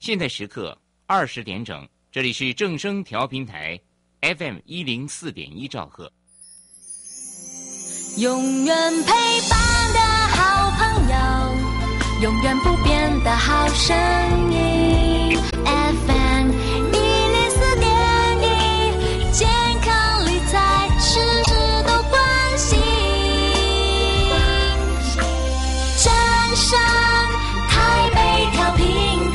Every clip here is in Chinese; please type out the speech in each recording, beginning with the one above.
现在时刻20点整，这里是正声调频台 FM104.1兆赫。 永远陪伴的好朋友，永远不变的好声音。FM104.1，健康理财事事都关心。正声台北调频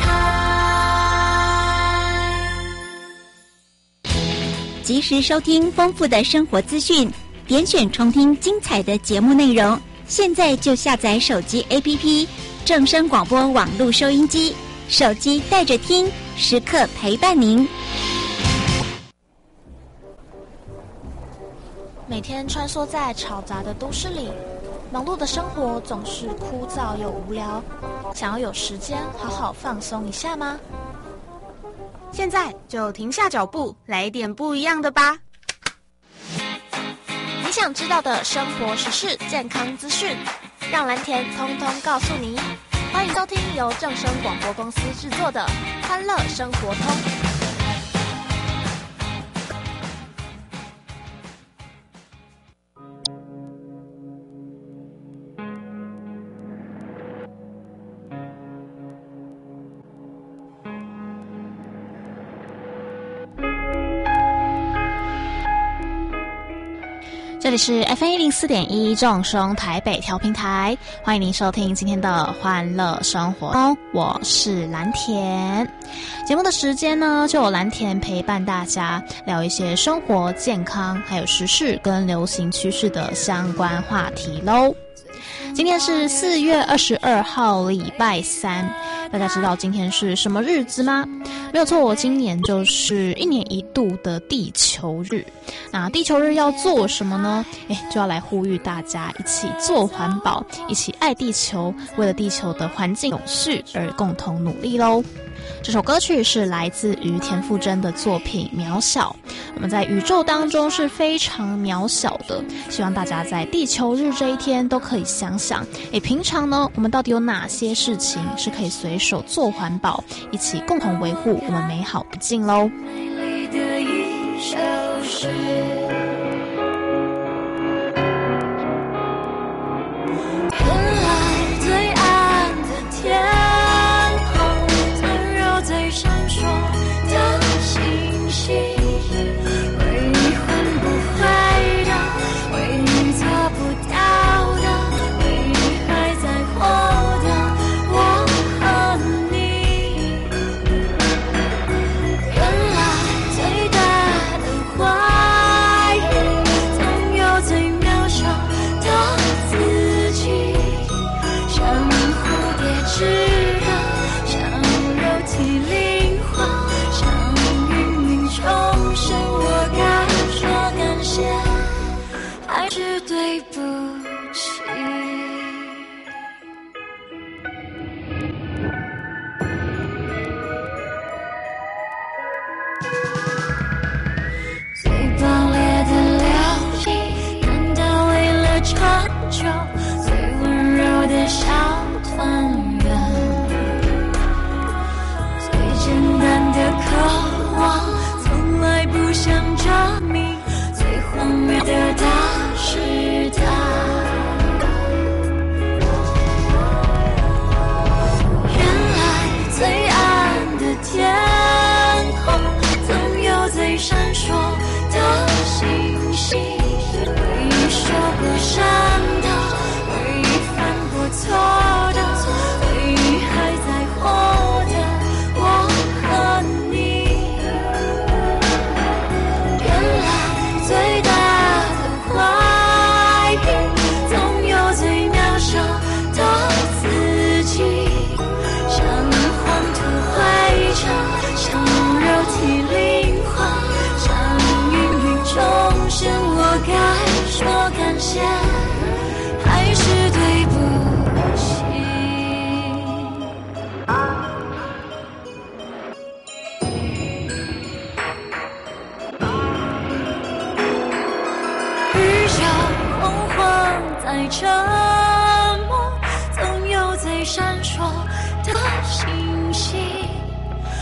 台， 及时收听丰富的生活资讯，点选重听精彩的节目内容。现在就下载手机 APP 正声广播网络收音机，手机带着听，时刻陪伴您。 每天穿梭在嘈杂的都市里，忙碌的生活总是枯燥又无聊，想要有时间好好放松一下吗？ 现在就停下脚步，来一点不一样的吧。 你想知道的生活时事、健康资讯，让蓝田通通告诉你。欢迎收听由正声广播公司制作的《欢乐生活通》。这里是 FM104.1 正声台北调频台，欢迎您收听今天的欢乐生活通，我是蓝田。节目的时间呢，就有蓝田陪伴大家聊一些生活健康还有时事跟流行趋势的相关话题咯。今天是4月22号礼拜三，大家知道今天是什么日子吗？没有错，今年就是1年1度的地球日。那地球日要做什么呢？就要来呼吁大家一起做环保，一起爱地球，为了地球的环境永续而共同努力咯。这首歌曲是来自于田馥甄的作品《渺小》。我们在宇宙当中是非常渺小的，希望大家在地球日这一天都可以想想，平常呢我们到底有哪些事情是可以随手做环保，一起共同维护我们美好的境咯。 美丽的一首诗，原来最暗的天闪烁的星星，为你换不回的，为你做不到的，为你还在活的我和你。原来最大的怀疑，总有最渺小的自己，像蝴蝶枝的，像肉体里重生，我该说感谢，还是对不起？最爆裂的聊天，难道为了长久？最温柔的小团圆，最简单的渴望，从来不想证明，最荒谬的大是他。原来最暗的天空，总有最闪烁的星星，为你受过伤的，为你犯过错的，为你还在活的我和你。最大的怀疑，总有最渺小的自己，像黄土灰尘，像肉体灵魂，像芸芸众生，我该说感谢，还是对不起？在沉默，总有最闪烁的星星，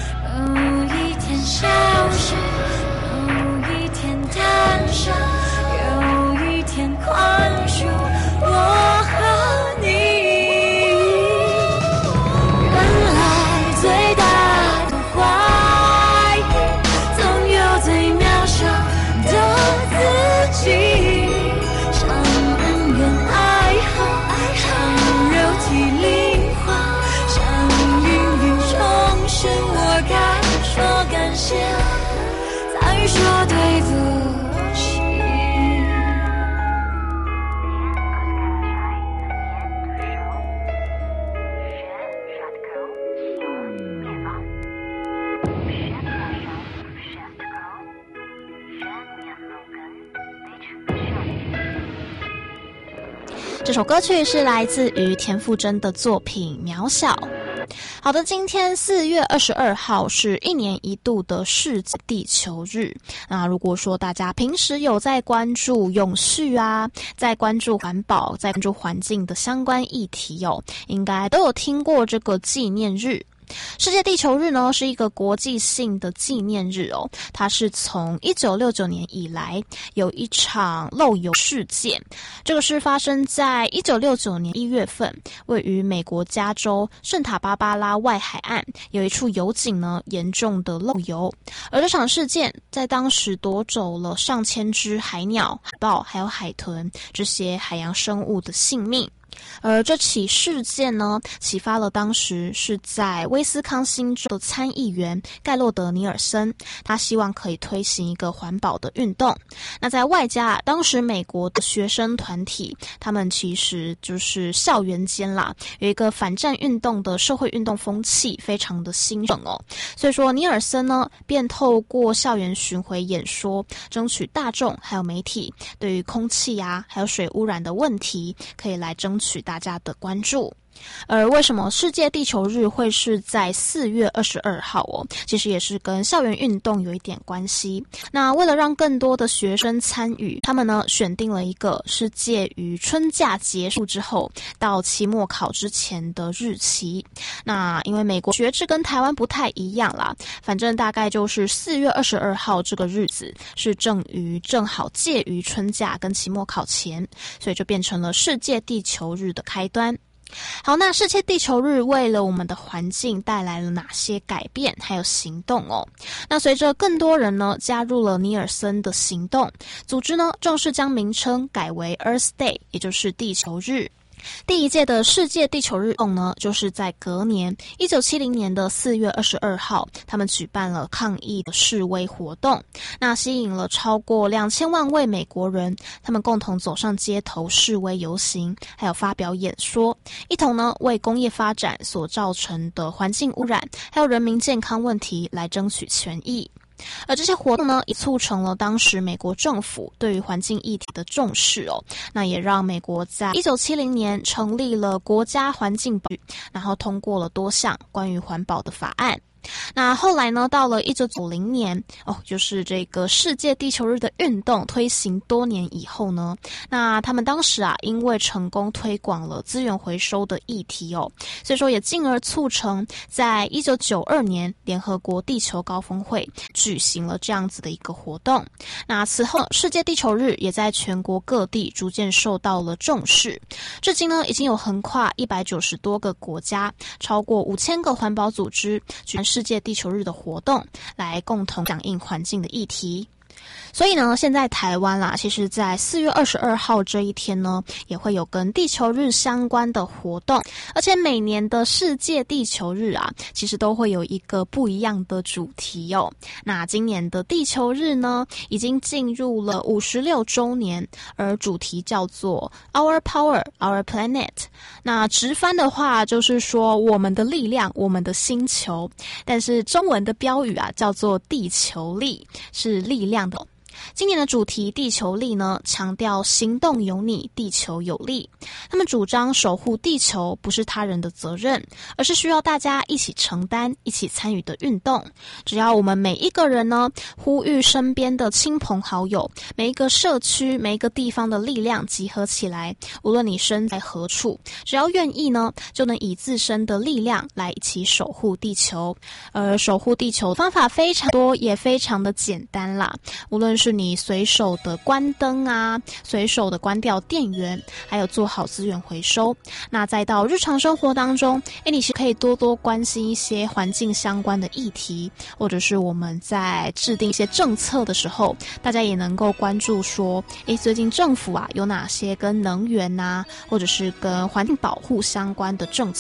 这首歌曲是来自于田馥甄的作品《渺小》。好的，今天4月22号是1年1度的世界地球日。那如果说大家平时有在关注永续啊，在关注环保，在关注环境的相关议题应该都有听过这个纪念日。世界地球日呢是一个国际性的纪念日它是从1969年以来有一场漏油事件，这个是发生在1969年1月份，位于美国加州圣塔芭芭拉外海岸有一处油井呢严重的漏油，而这场事件在当时夺走了上千只海鸟、海豹还有海豚这些海洋生物的性命。而这起事件呢，启发了当时是在威斯康星州的参议员盖洛德·尼尔森，他希望可以推行一个环保的运动。那在外加当时美国的学生团体，他们其实就是校园间啦，有一个反战运动的社会运动风气非常的兴盛所以说尼尔森呢，便透过校园巡回演说，争取大众还有媒体对于空气啊还有水污染的问题，可以来争取大家的关注。而为什么世界地球日会是在4月22号其实也是跟校园运动有一点关系。那为了让更多的学生参与，他们呢选定了一个是介于春假结束之后到期末考之前的日期。那因为美国学制跟台湾不太一样啦，反正大概就是4月22号这个日子是正好介于春假跟期末考前，所以就变成了世界地球日的开端。好，那世界地球日为了我们的环境带来了哪些改变还有行动那随着更多人呢加入了尼尔森的行动，组织呢正式将名称改为 Earth Day， 也就是地球日。第一届的世界地球日运动呢，就是在隔年1970年的4月22号，他们举办了抗议的示威活动，那吸引了超过2000万位美国人，他们共同走上街头示威游行，还有发表演说，一同呢为工业发展所造成的环境污染还有人民健康问题来争取权益。而这些活动呢，也促成了当时美国政府对于环境议题的重视那也让美国在1970年成立了国家环境保育，然后通过了多项关于环保的法案。那后来呢，到了1990年就是这个世界地球日的运动推行多年以后呢，那他们当时因为成功推广了资源回收的议题所以说也进而促成在1992年联合国地球高峰会举行了这样子的一个活动。那此后世界地球日也在全国各地逐渐受到了重视，至今呢已经有横跨190多个国家，超过5000个环保组织举办世界地球日的活动，来共同响应环境的议题。所以呢，现在台湾啦，其实在4月22号这一天呢，也会有跟地球日相关的活动，而且每年的世界地球日其实都会有一个不一样的主题那今年的地球日呢，已经进入了56周年，而主题叫做 Our Power, Our Planet。那直翻的话就是说我们的力量，我们的星球，但是中文的标语叫做地球力，是力量的。今年的主题地球力呢，强调行动有你，地球有力。他们主张守护地球不是他人的责任，而是需要大家一起承担、一起参与的运动。只要我们每一个人呢，呼吁身边的亲朋好友，每一个社区、每一个地方的力量集合起来，无论你身在何处，只要愿意呢，就能以自身的力量来一起守护地球。而守护地球方法非常多，也非常的简单啦，无论是你随手的关灯随手的关掉电源，还有做好资源回收。那再到日常生活当中，你是可以多多关心一些环境相关的议题，或者是我们在制定一些政策的时候，大家也能够关注说，最近政府有哪些跟能源或者是跟环境保护相关的政策。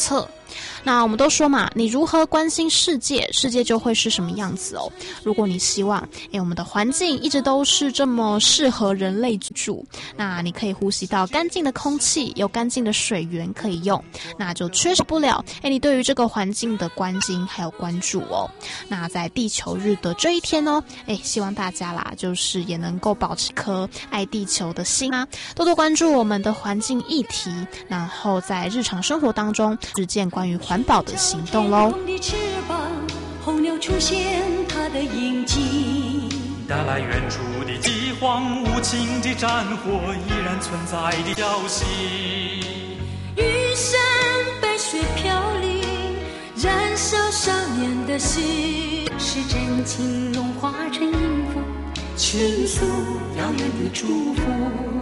那我们都说嘛，你如何关心世界，世界就会是什么样子哦。如果你希望我们的环境一直都是这么适合人类居住，那你可以呼吸到干净的空气，有干净的水源可以用，那就缺少不了你对于这个环境的关心还有关注哦。那在地球日的这一天呢，希望大家啦，就是也能够保持颗爱地球的心啊，多多关注我们的环境议题，然后在日常生活当中实践关于环保的行动咯。 候鸟出现它的印记， 带来远处的饥荒，无情的战火依然存在的消息。 玉山白雪飘零，燃烧少年的心，是真情融化成音符，倾诉遥远的祝福。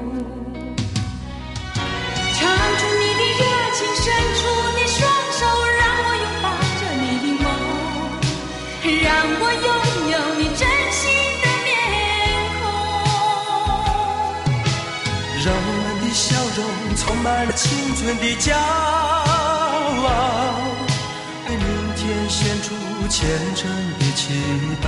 唱出你的热情，伸出你双手，让我拥抱着你的梦，让我拥有你真心的面孔， 让我们的笑容充满了青春的骄傲，为明天献出虔诚的祈祷。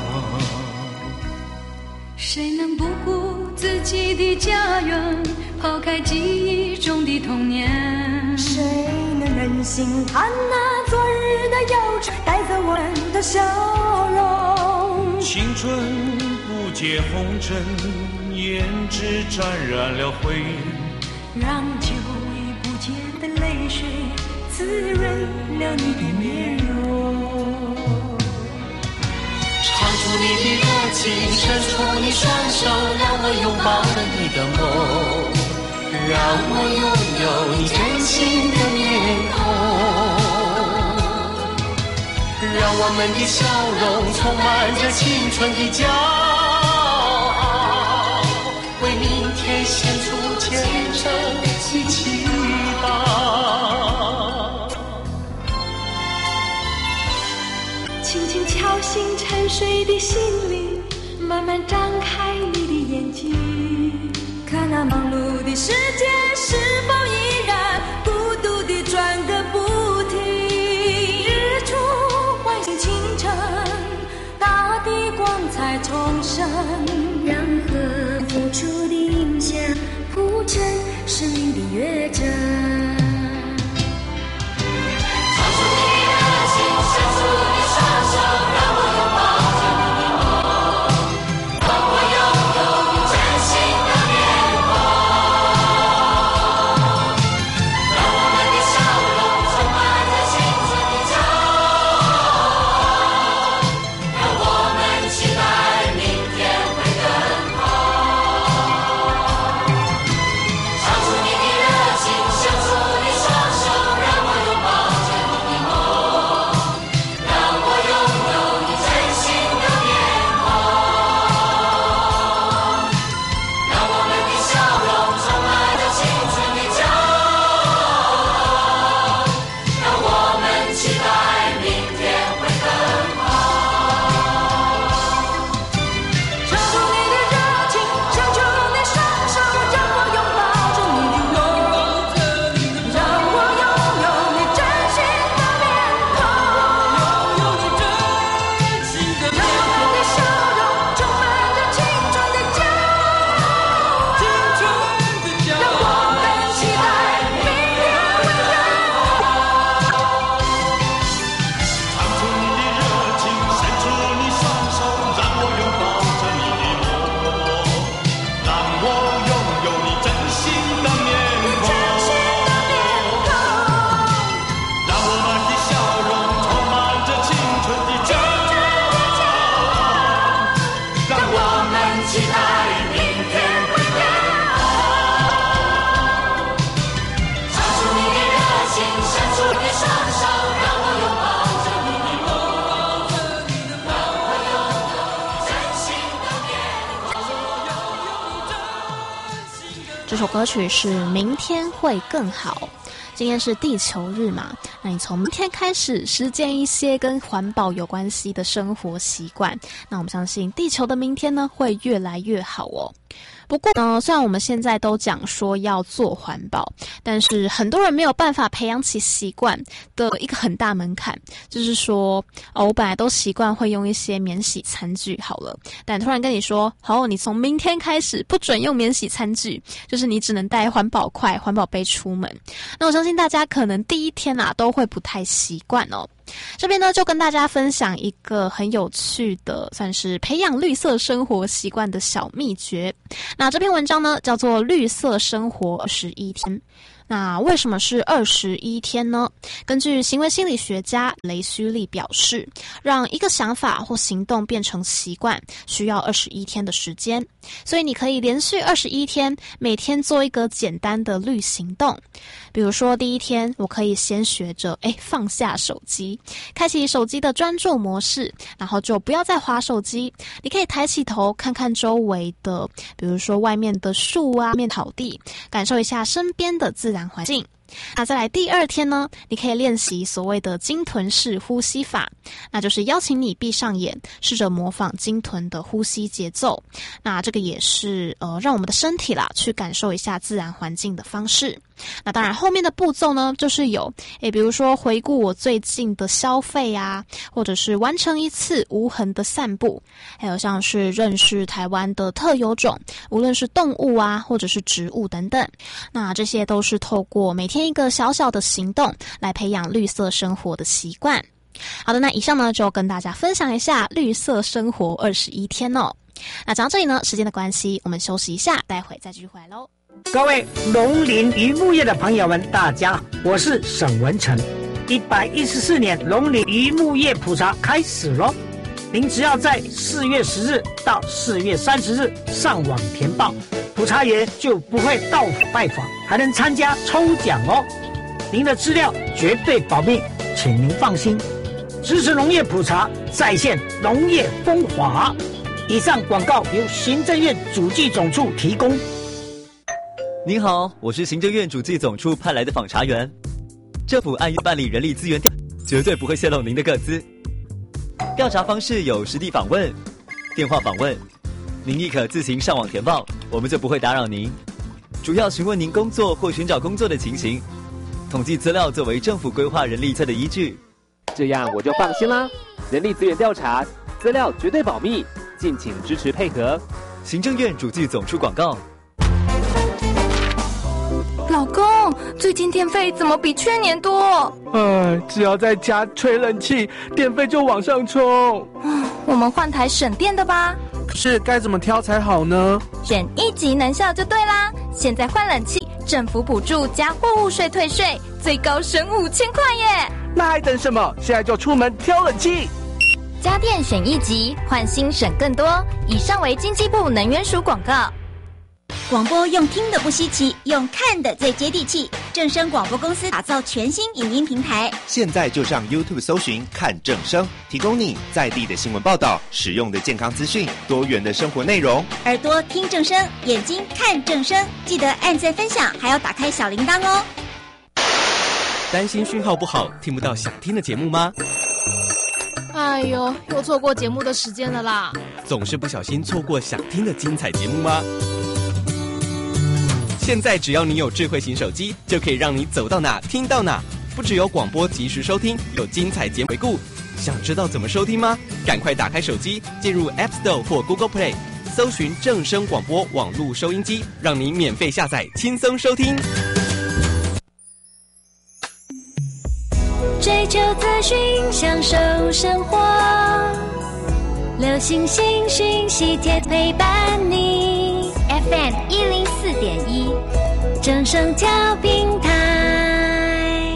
谁能不顾自己的家园，抛开记忆中的童年？谁能忍心看那昨日的忧愁带走我们的笑容？ 青春不解红尘，胭脂沾染了灰， 让久已不见的泪水滋润了你的面容。 唱出你的热情，伸出你双手，让我拥抱着你的梦，让我拥有你真心的面孔，让我们的笑容充满着青春的骄傲，为明天献出虔诚的祈祷。 轻轻敲醒沉睡的心灵，慢慢张开你的眼睛，看那忙碌的世界是否依然孤独地转个不停。日出唤醒清晨，大地光彩重生，让和付出的影响铺成生命的乐章。 这首歌曲是《明天会更好》。今天是地球日嘛，那你从明天开始实践一些跟环保有关系的生活习惯，那我们相信地球的明天呢会越来越好哦。 不过呢，虽然我们现在都讲说要做环保，但是很多人没有办法培养起习惯的一个很大门槛，就是说我本来都习惯会用一些免洗餐具好了，但突然跟你说，好，你从明天开始不准用免洗餐具，就是你只能带环保筷、环保杯出门。那我相信大家可能第一天都会不太习惯哦。这边呢，就跟大家分享一个很有趣的，算是培养绿色生活习惯的小秘诀。那这篇文章呢，叫做《绿色生活21天》。那为什么是21天呢？根据行为心理学家雷虚利表示，让一个想法或行动变成习惯，需要21天的时间。所以你可以连续21天，每天做一个简单的绿行动。比如说第一天，我可以先学着放下手机，开启手机的专注模式，然后就不要再滑手机。你可以抬起头看看周围的，比如说外面的树啊、面草地，感受一下身边的自然环境。那再来第二天呢，你可以练习所谓的鲸豚式呼吸法，那就是邀请你闭上眼，试着模仿鲸豚的呼吸节奏。那这个也是让我们的身体去感受一下自然环境的方式。那当然后面的步骤呢，就是有比如说回顾我最近的消费啊，或者是完成一次无痕的散步，还有像是认识台湾的特有种，无论是动物啊或者是植物等等。那这些都是透过每天一个小小的行动来培养绿色生活的习惯。好的，那以上呢就跟大家分享一下绿色生活21天哦。那讲到这里呢，时间的关系，我们休息一下，待会再继续回来咯。 各位农林渔牧业的朋友们，大家好，我是沈文成。114年农林渔牧业普查开始咯，您只要在4月10日到4月30日上网填报，普查员就不会到府拜访，还能参加抽奖哦。您的资料绝对保密，请您放心。支持农业普查，再现农业风华。以上广告由行政院主计总处提供。 您好，我是行政院主计总处派来的访查员。政府按月办理人力资源调，绝对不会泄露您的个资。调查方式有实地访问、电话访问，您亦可自行上网填报，我们就不会打扰您。主要询问您工作或寻找工作的情形，统计资料作为政府规划人力策的依据。 这样我就放心啦。人力资源调查，资料绝对保密，敬请支持配合。 行政院主计总处广告。 老公，最近电费怎么比去年多？ 只要在家吹冷气，电费就往上冲。 我们换台省电的吧。 可是该怎么挑才好呢？ 选1级能效就对啦。现在换冷气，政府补助加货物税退税，最高省5000块耶！ 那还等什么？现在就出门挑冷气。 家电选1级，换新省更多。以上为经济部能源署广告。 广播用听的不稀奇，用看的最接地气。正声广播公司打造全新影音平台， 现在就上 YouTube 搜寻看正声，提供你在地的新闻报道、实用的健康资讯、多元的生活内容。 耳朵听正声，眼睛看正声，记得按赞分享，还要打开小铃铛哦。 担心讯号不好，听不到想听的节目吗？ 哎呦，又错过节目的时间了啦！ 总是不小心错过想听的精彩节目吗？现在只要你有智慧型手机，就可以让你走到哪听到哪。不只有广播及时收听，有精彩节目回顾。想知道怎么收听吗？赶快打开手机，进入 App Store 或 Google Play， 搜寻正声广播网络收音机，让你免费下载，轻松收听。 追求资讯，享受生活，流行新讯息贴陪伴你。FM 104.1，正声调频台。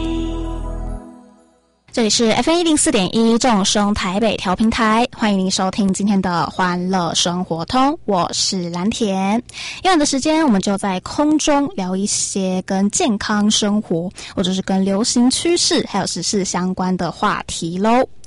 这里是 FM 104.1正声台北调频台，欢迎您收听今天的欢乐生活通，我是蓝田。一晚的时间，我们就在空中聊一些跟健康生活或者是跟流行趋势还有时事相关的话题咯。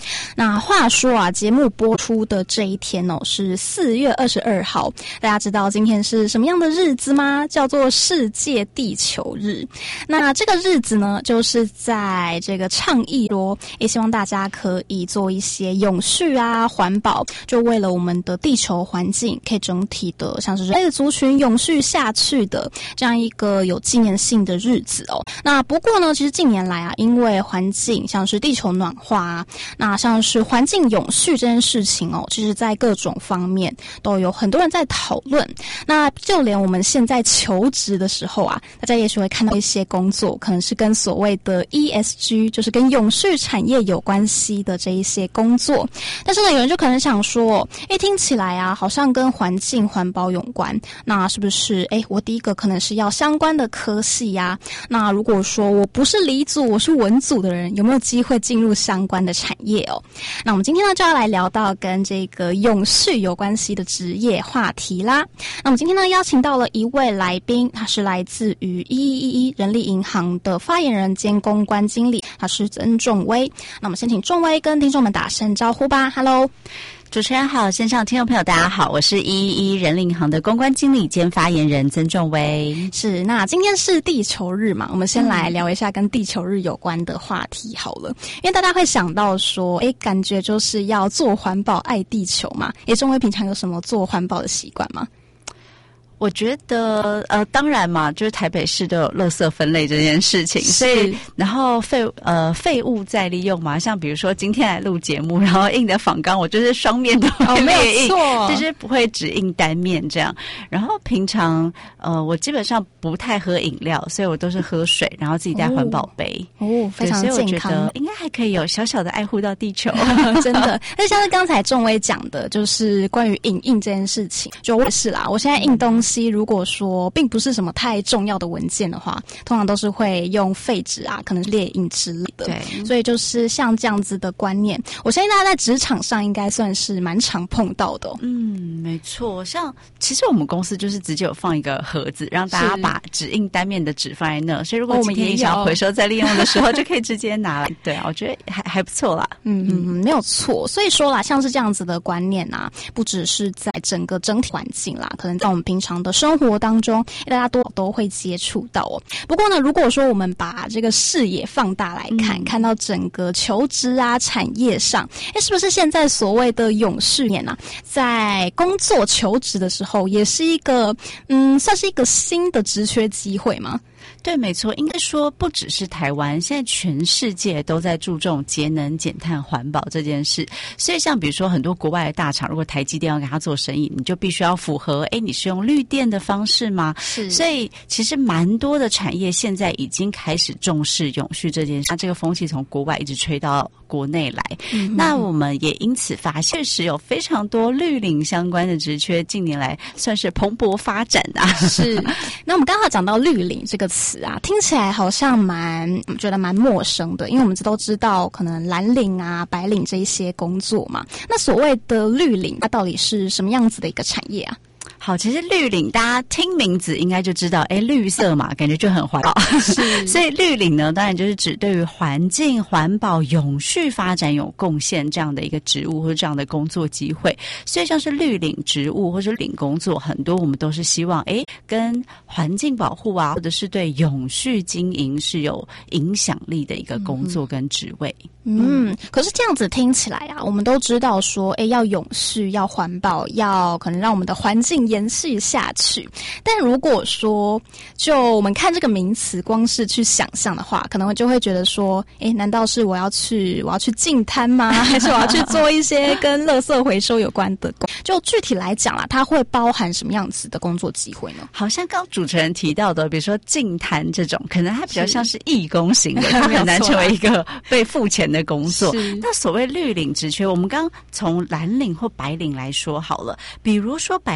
那话说啊，节目播出的这一天哦，是4月22号。大家知道今天是什么样的日子吗？叫做世界地球日。那这个日子呢，就是在这个倡议说，也希望大家可以做一些永续啊、环保，就为了我们的地球环境，可以整体的像是人类的族群永续下去的这样一个有纪念性的日子哦。那不过呢，其实近年来啊，因为环境像是地球暖化啊，那像是环境永续这件事情哦，其实在各种方面都有很多人在讨论。那就连我们现在求职的时候啊，大家也许会看到一些工作可能是跟所谓的 ESG， 就是跟永续产业有关系的这一些工作。但是呢，有人就可能想说，听起来啊，好像跟环境环保有关，那是不是我第一个可能是要相关的科系啊？那如果说我不是理组，我是文组的人，有没有机会进入相关的产业哦？那我们今天呢就要来聊到跟这个永续有关系的职业话题啦。那我们今天呢邀请到了一位来宾，他是来自于1111人力银行的发言人兼公关经理，他是曾仲威。那我们先请仲威跟听众们打声招呼吧。 Hello。 主持人好，线上听众朋友大家好，我是111人力银行的公关经理兼发言人曾仲威。 是，那今天是地球日嘛，我们先来聊一下跟地球日有关的话题好了。因为大家会想到说，感觉就是要做环保爱地球嘛。仲威平常有什么做环保的习惯吗？ 我觉得当然嘛，就是台北市都有垃圾分类这件事情，所以然后废物再利用嘛，像比如说今天来录节目，然后印的访纲我就是双面都会列印，就是不会只印单面这样。然后平常我基本上不太喝饮料，所以我都是喝水，然后自己带环保杯非常健康， 所以我觉得应该还可以有小小的爱护到地球真的。那像是刚才仲威讲的，就是关于影印这件事情，就我也是啦，我现在印东西如果说并不是什么太重要的文件的话，通常都是会用废纸啊，可能是列印之类的。对，所以就是像这样子的观念，我相信大家在职场上应该算是蛮常碰到的。 没错，像其实我们公司就是直接有放一个盒子，让大家把只印单面的纸放在那，所以如果今天你想要回收再利用的时候，就可以直接拿来。对啊，我觉得还不错啦。 没有错。所以说啦，像是这样子的观念啊，不只是在整体环境啦，可能在我们平常的生活当中，大家都会接触到哦。不过呢，如果说我们把这个视野放大来看，看到整个求职啊产业上，是不是现在所谓的永续年啊，在工作求职的时候，也是一个算是一个新的职缺机会吗？ 对，没错，应该说不只是台湾，现在全世界都在注重节能减碳环保这件事。所以像比如说很多国外的大厂，如果台积电要给他做生意，你就必须要符合你是用绿电的方式吗？是。所以其实蛮多的产业现在已经开始重视永续这件事，那这个风气从国外一直吹到国内来。那我们也因此发现，确实有非常多绿领相关的职缺，近年来算是蓬勃发展啊。 是。那我们刚好讲到绿领这个词啊，听起来好像觉得蛮陌生的，因为我们都知道可能蓝领啊、白领这一些工作嘛。那所谓的绿领，它到底是什么样子的一个产业啊？ 好，其实绿领大家听名字应该就知道，绿色嘛，感觉就很环保。所以绿领呢，当然就是指对于环境、环保、永续发展有贡献这样的一个职务或者这样的工作机会。所以像是绿领职务或者领工作，很多我们都是希望，跟环境保护啊，或者是对永续经营是有影响力的一个工作跟职位。 可是这样子听起来啊，我们都知道说，要永续、要环保、要可能让我们的环境延续下去。但如果说，就我们看这个名词，光是去想象的话，可能就会觉得说，难道是我要去净滩吗？还是我要去做一些跟垃圾回收有关的工？就具体来讲啦，它会包含什么样子的工作机会呢？ 好像刚主持人提到的，比如说净滩这种，可能它比较像是义工型的，它很难成为一个被付钱的工作。那所谓绿领职缺，我们刚从蓝领或白领来说好了。比如说白领工，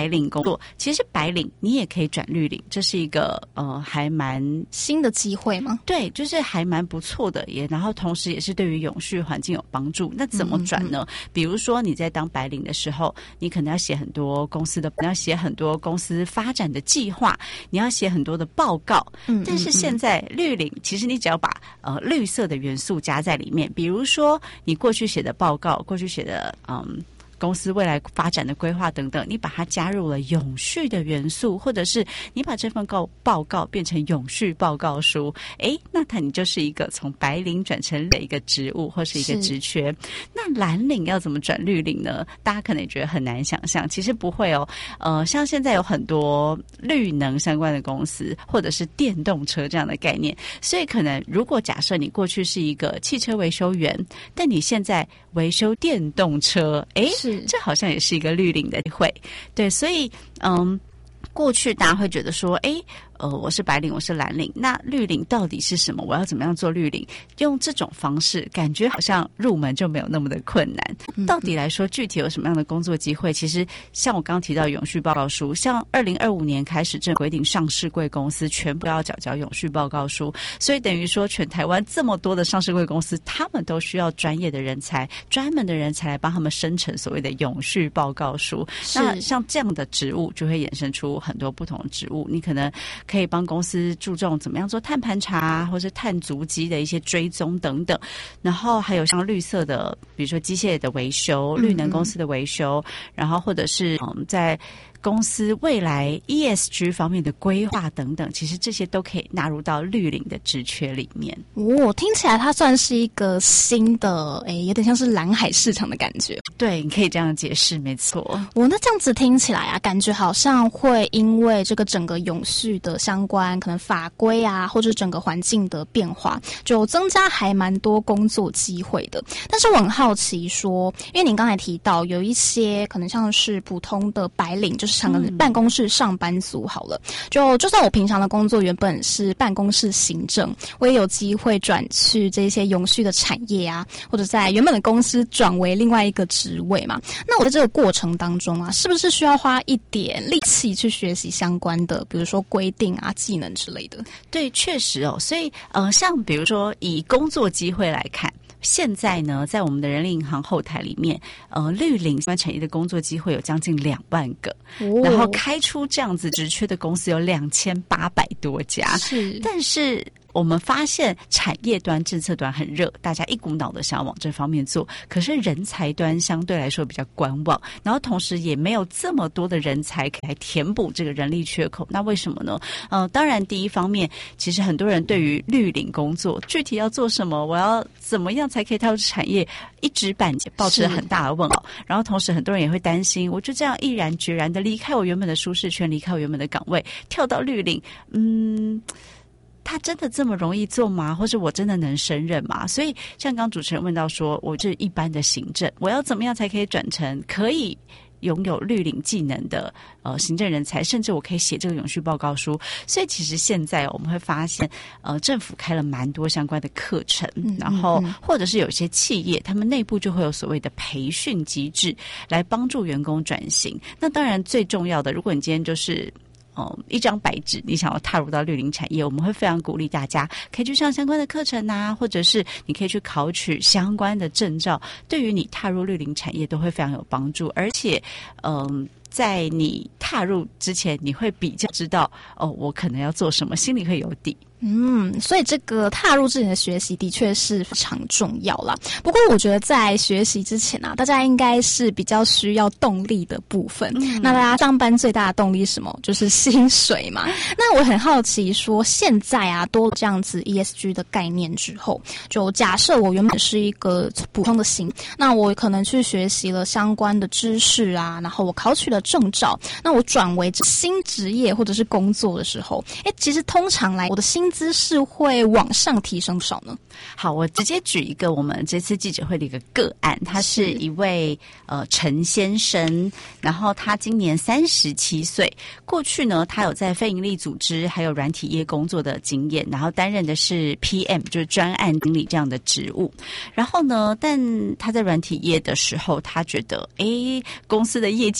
其实白领你也可以转绿领，这是一个还蛮新的机会吗？ 对，就是还蛮不错的，然后同时也是对于永续环境有帮助。那怎么转呢？比如说你在当白领的时候，你可能要写很多公司发展的计划，你要写很多的报告。但是现在绿领，其实你只要把绿色的元素加在里面，比如说你过去写的报告，过去写的公司未来发展的规划等等，你把它加入了永续的元素，或者是你把这份报告变成永续报告书，那你就是一个从白领转成的一个职务或是一个职缺。那蓝领要怎么转绿领呢？大家可能觉得很难想象，其实不会哦。像现在有很多绿能相关的公司，或者是电动车这样的概念，所以可能如果假设你过去是一个汽车维修员，但你现在维修电动车，这好像也是一个绿领的机会。对，所以过去大家会觉得说我是白领，我是蓝领，那绿领到底是什么？我要怎么样做绿领？用这种方式，感觉好像入门就没有那么的困难。到底来说，具体有什么样的工作机会？其实像我刚刚提到永续报告书，像2025年开始正规定上市柜公司全部要缴交永续报告书，所以等于说全台湾这么多的上市柜公司，他们都需要专业的人才、专门的人才来帮他们生成所谓的永续报告书。那像这样的职务就会衍生出很多不同的职务，你可能可以帮公司注重怎么样做碳盘查，或是碳足迹的一些追踪等等。然后还有像绿色的，比如说机械的维修、绿能公司的维修，然后或者是在公司未来 ESG 方面的规划等等，其实这些都可以纳入到绿领的职缺里面。 听起来它算是一个新的，有点像是蓝海市场的感觉。 对，你可以这样解释，没错。 那这样子听起来啊，感觉好像会因为这个整个永续的相关可能法规啊，或者整个环境的变化，就增加还蛮多工作机会的。但是我很好奇说，因为您刚才提到有一些可能像是普通的白领，就是像办公室上班族好了，就算我平常的工作原本是办公室行政，我也有机会转去这些永续的产业啊，或者在原本的公司转为另外一个职位嘛。那我在这个过程当中啊，是不是需要花一点力气去学习相关的，比如说规定啊、技能之类的？ 对，确实哦。所以像比如说以工作机会来看，现在呢，在我们的人力银行后台里面，绿领相关产业的工作机会有将近2万个，然后开出这样子职缺的公司有2800多家。但是我们发现产业端、政策端很热，大家一股脑的想要往这方面做，可是人才端相对来说比较观望，然后同时也没有这么多的人才可以来填补这个人力缺口。那为什么呢？当然第一方面，其实很多人对于绿领工作具体要做什么，我要怎么样才可以踏入产业，一知半解，抱持很大的问号。然后同时很多人也会担心，我就这样毅然决然的离开我原本的舒适圈，离开我原本的岗位，跳到绿领，他真的这么容易做吗？或是我真的能胜任吗？所以像刚主持人问到说，我是一般的行政，我要怎么样才可以转成可以拥有绿领技能的行政人才，甚至我可以写这个永续报告书。所以其实现在我们会发现政府开了蛮多相关的课程，然后或者是有些企业他们内部就会有所谓的培训机制来帮助员工转型。那当然最重要的，如果你今天就是一张白纸，你想要踏入到绿领产业，我们会非常鼓励大家可以去上相关的课程啊，或者是你可以去考取相关的证照，对于你踏入绿领产业都会非常有帮助。而且在你踏入之前，你会比较知道我可能要做什么，心里会有底。 所以这个踏入之前的学习的确是非常重要啦。不过我觉得在学习之前啊，大家应该是比较需要动力的部分。那大家上班最大的动力是什么？就是薪水嘛。那我很好奇说，现在啊多了这样子 ESG 的概念之后，就假设我原本是一个普通的薪，那我可能去学习了相关的知识啊，然后我考取了证照，那我转为新职业或者是工作的时候，其实通常来我的薪资是会往上提升少呢？ 好，我直接举一个我们这次记者会的一个个案，他是一位陈先生，然后他今年37岁，过去呢他有在非营利组织还有软体业工作的经验，然后担任的是 PM 就是专案经理这样的职务。然后呢，但他在软体业的时候，他觉得公司的业绩不太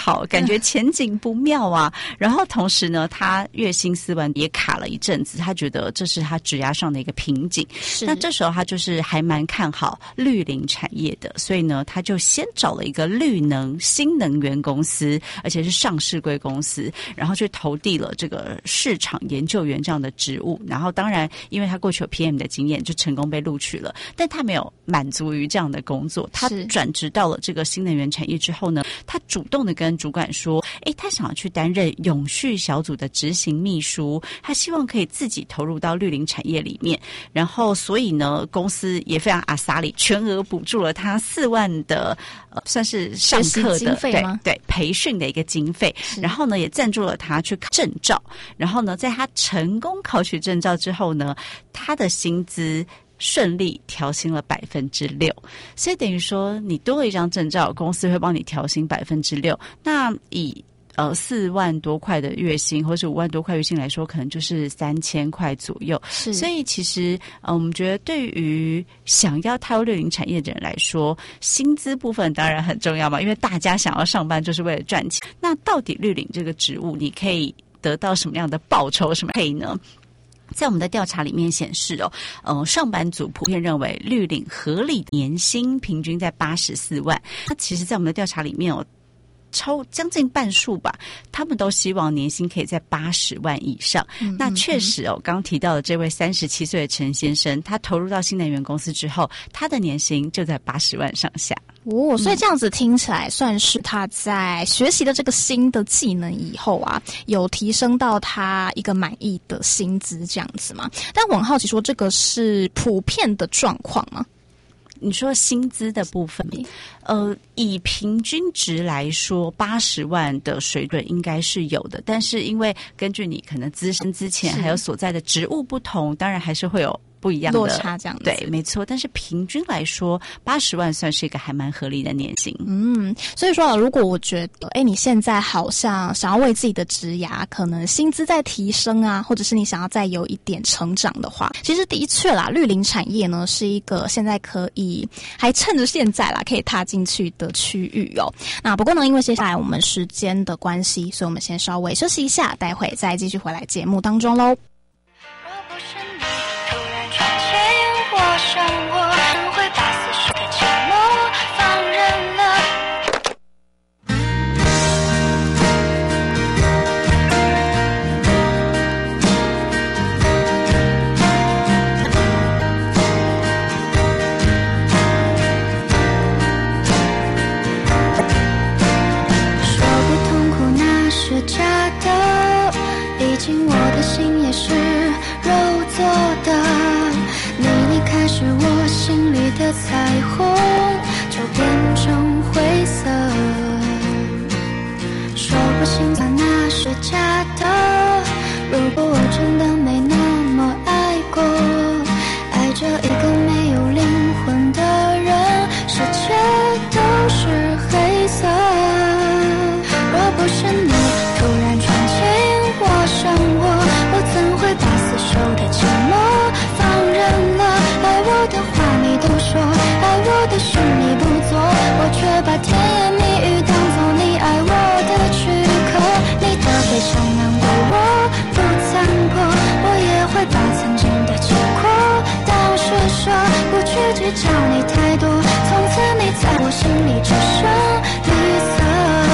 好，感觉前景不妙啊。然后同时呢，他月薪4万也卡了一阵子，他觉得这是他职涯上的一个瓶颈。那这时候他就是还蛮看好绿林产业的，所以呢，他就先找了一个绿能新能源公司，而且是上市柜公司，然后去投递了这个市场研究员这样的职务。然后当然，因为他过去有 PM 的经验，就成功被录取了。但他没有满足于这样的工作，他转职到了这个新能源产业之后呢，他主动的跟主管说，他想要去担任永续小组的执行秘书，他希望可以自己投入到绿林产业里面。然后所以呢，公司也非常阿萨里，全额补助了他4万的算是上课的对培训的一个经费。然后呢，也赞助了他去考证照。然后呢，在他成功考取证照之后呢，他的薪资顺利调薪了6%，所以等于说你多了一张证照，公司会帮你调薪6%。那以4万多块的月薪，或是5万多块月薪来说，可能就是3000块左右。所以其实我们觉得对于想要踏入绿林产业的人来说，薪资部分当然很重要嘛，因为大家想要上班就是为了赚钱。那到底绿林这个职务，你可以得到什么样的报酬，什么配呢？在我们的调查里面显示上班族普遍认为绿领合理年薪平均在84万。那其实在我们的调查里面将近半数吧，他们都希望年薪可以在80万以上。那确实刚刚提到的这位37岁的陈先生，他投入到新能源公司之后，他的年薪就在80万上下。 所以这样子听起来算是他在学习的这个新的技能以后啊，有提升到他一个满意的薪资这样子嘛。但我很好奇说，这个是普遍的状况吗？ 你说薪资的部分，以平均值来说，80万的水准应该是有的，但是因为根据你可能资深之前还有所在的职务不同，当然还是会有不一样的落差这样子。 对，没错。但是平均来说，80万算是一个还蛮合理的年薪。 所以说如果我觉得你现在好像想要为自己的职涯可能薪资在提升啊，或者是你想要再有一点成长的话，其实的确啦，绿林产业呢是一个现在可以还趁着现在啦可以踏进去的区域那不过呢，因为接下来我们时间的关系，所以我们先稍微休息一下，待会再继续回来节目当中咯。 我生活怎会把死守的寂寞放任了。说不痛苦那是假的，毕竟我的心也是肉做的。开始我心里的彩虹就变成灰色，说不心酸那是假的，如果我真的没那么爱过，爱着一个没有灵魂的人，世界都是黑色。若不是你突然闯进我生活，我怎会把死守的寂寞放任了。爱我的话你都说，爱我的事你不做，我却把甜言蜜语当作你爱我的躯壳。你的悲伤难过我不参破，我也会把曾经的结果当施舍，不去计较你太多，从此你在我心里只剩绿色。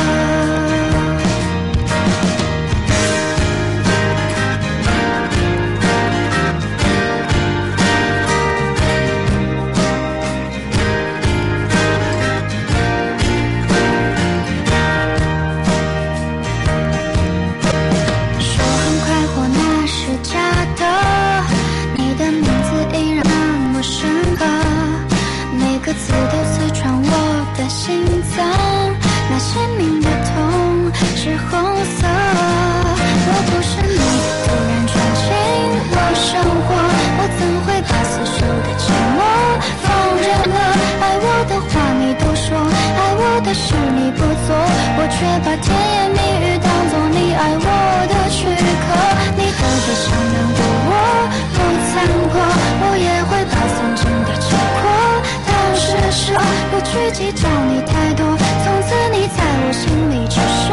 各自都刺穿我的心脏，那鲜明的痛是红色。若不是你突然闯进我生活，我怎会把死守的寂寞放任了。爱我的话你都说，爱我的事你不做，我却把甜言蜜语当作你爱我的躯壳。你的悲伤难过我不参过，我也会把曾经的结果不去计较你太多，从此你在我心里只是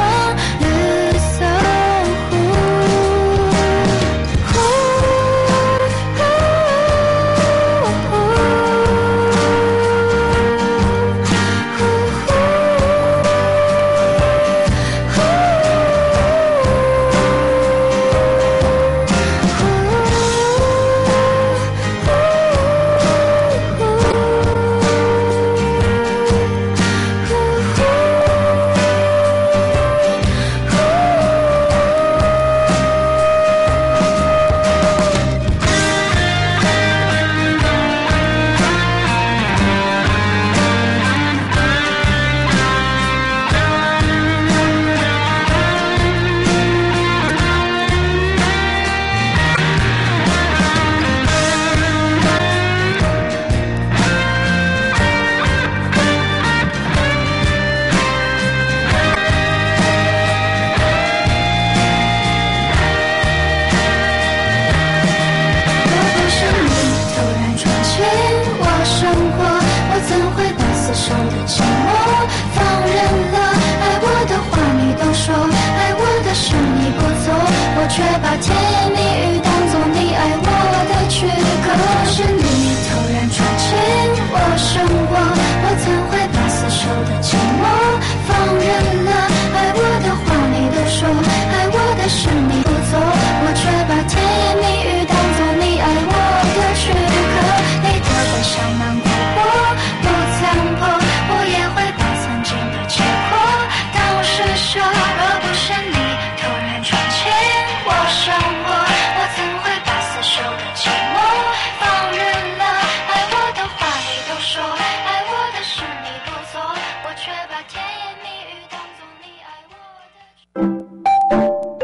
却把甜言蜜语当作你爱我的躯壳。是你突然闯进我生活，我怎会把死守的寂寞放任了？爱我的话你都说，爱我的事你不做，我却把甜言蜜语当作你爱我的躯壳。你的微笑蛮过火，不强迫，我也会把曾经的结果当施舍。若不是你突然闯进我生活，我怎会把死守的寂寞放任了？爱我的话你都说，爱我的事你不做，我却把甜言蜜语当作你爱我的。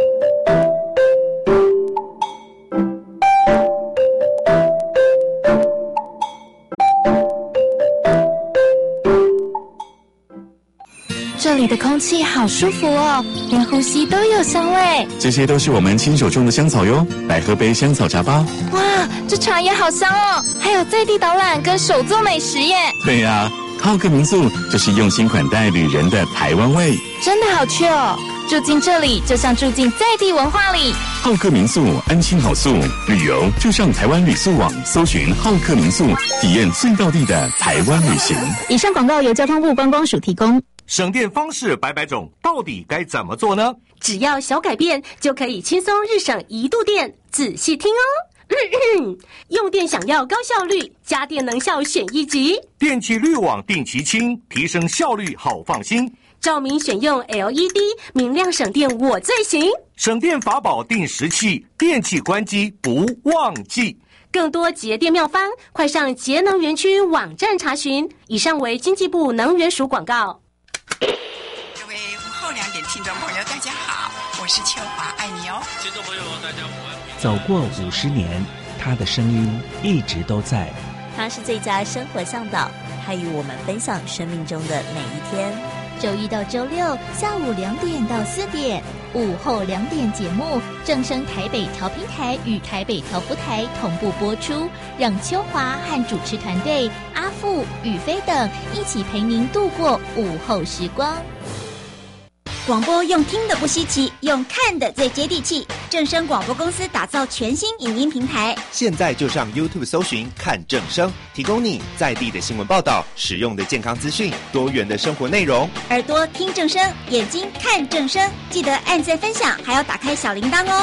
这里的空气好舒服哦，连呼吸都有香味。 这些都是我们亲手种的香草哟，来喝杯香草茶吧。 哇，这茶也好香哦，还有在地导览跟手作美食耶。 对呀，浩客民宿就是用心款待旅人的台湾味， 真的好去哦，住进这里就像住进在地文化里。 浩客民宿安心好宿，旅游就上台湾旅宿网搜寻浩客民宿，体验最道地的台湾旅行。 以上广告由交通部观光署提供。 省电方式百百种，到底该怎么做呢？ 只要小改变，就可以轻松日省1度电。仔细听哦。用电想要高效率，家电能效选1级。 电器滤网定期清，提升效率好放心。 照明选用 LED， 明亮省电我最行。 省电法宝定时器，电器关机不忘记。 更多节电妙方，快上节能园区网站查询。以上为经济部能源署广告。 各位午后2点听众朋友，大家好，我是秋华，爱你哦。 听众朋友，大家午安。 走过50年，他的声音一直都在。 他是最佳生活向导，他与我们分享生命中的每一天。周一到周六下午2点到4点，午后2点节目正声台北调频台与台北调布台同步播出，让秋华和主持团队阿富、宇飞等一起陪您度过午后时光。 广播用听的不稀奇，用看的最接地气。正声广播公司打造全新影音平台， 现在就上 YouTube 搜寻看正声，提供你在地的新闻报道、实用的健康资讯、多元的生活内容。 耳朵听正声，眼睛看正声，记得按赞分享，还要打开小铃铛哦。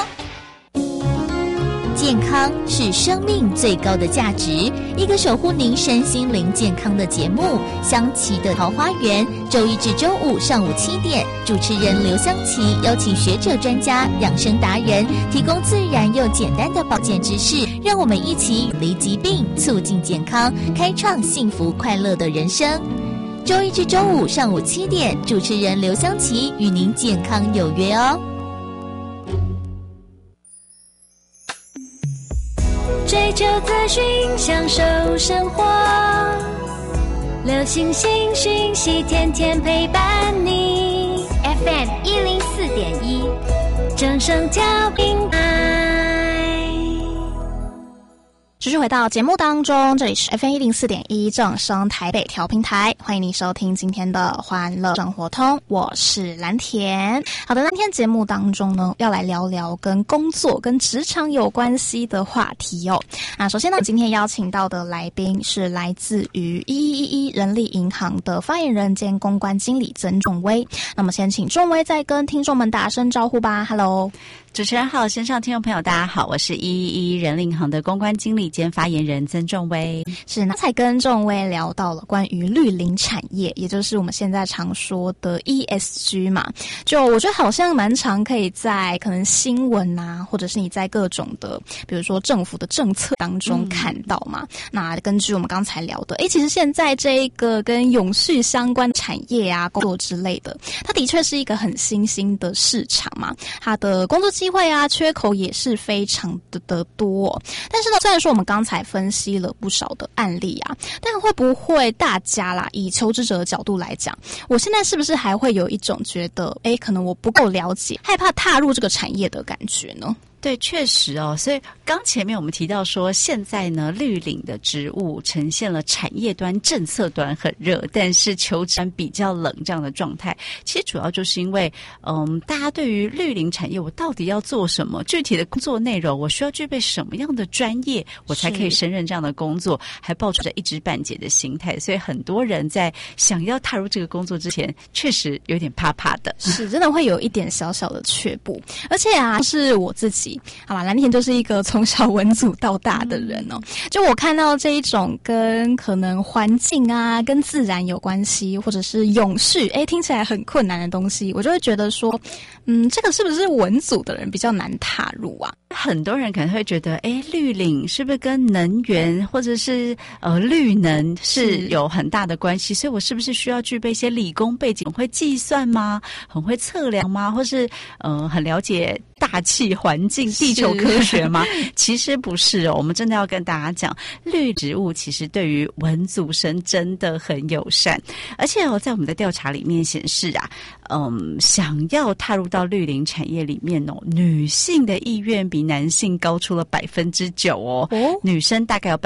健康是生命最高的价值，一个守护您身心灵健康的节目《香琪的桃花源》，周一至周五上午7点，主持人刘香琪邀请学者专家、养生达人，提供自然又简单的保健知识，让我们一起远离疾病，促进健康，开创幸福快乐的人生。周一至周五上午7点，主持人刘香琪与您健康有约哦。 追求资讯，享受生活，流行新讯息，天天陪伴你。FM 104.1，正声调频台。 继续回到节目当中，这里是 FM 104.1正声台北调频台，欢迎你收听今天的欢乐生活通，我是蓝田。好的，那今天节目当中呢，要来聊聊跟工作跟职场有关系的话题哦。那首先呢，今天邀请到的来宾是来自于1111人力银行的发言人兼公关经理曾仲威。那么先请仲威再跟听众们打声招呼吧。Hello。 主持人好，线上听众朋友大家好，我是111人力银行的公关经理兼发言人曾仲威。 是，那才跟仲威聊到了关于绿林产业，也就是我们现在常说的 ESG 嘛。就我觉得好像蛮常可以在可能新闻啊，或者是你在各种的比如说政府的政策当中看到嘛。那根据我们刚才聊的，其实现在这一个跟永续相关产业啊、工作之类的，它的确是一个很新兴的市场嘛，它的工作机会啊，缺口也是非常的多哦。但是呢，虽然说我们刚才分析了不少的案例啊，但会不会大家啦，以求职者的角度来讲，我现在是不是还会有一种觉得，可能我不够了解，害怕踏入这个产业的感觉呢？ 对，确实哦。所以刚前面我们提到说，现在呢，绿领的职务呈现了产业端、政策端很热，但是求职端比较冷这样的状态。其实主要就是因为，大家对于绿领产业，我到底要做什么？具体的工作内容，我需要具备什么样的专业，我才可以胜任这样的工作？还抱持着一知半解的心态，所以很多人在想要踏入这个工作之前，确实有点怕怕的， 是真的会有一点小小的却步。而且啊，是我自己，好吧，蓝田就是一个从小文组到大的人哦。就我看到这一种跟可能环境啊、跟自然有关系，或者是永续，听起来很困难的东西，我就会觉得说，这个是不是文组的人比较难踏入啊？ 很多人可能会觉得，绿领是不是跟能源或者是绿能是有很大的关系？所以我是不是需要具备一些理工背景，很会计算吗？很会测量吗？或是很了解大气环境、地球科学吗？其实不是哦，我们真的要跟大家讲，绿职务其实对于文组生真的很友善，而且在我们的调查里面显示啊，想要踏入到绿领产业里面哦，女性的意愿比男性高出了9%哦，女生大概有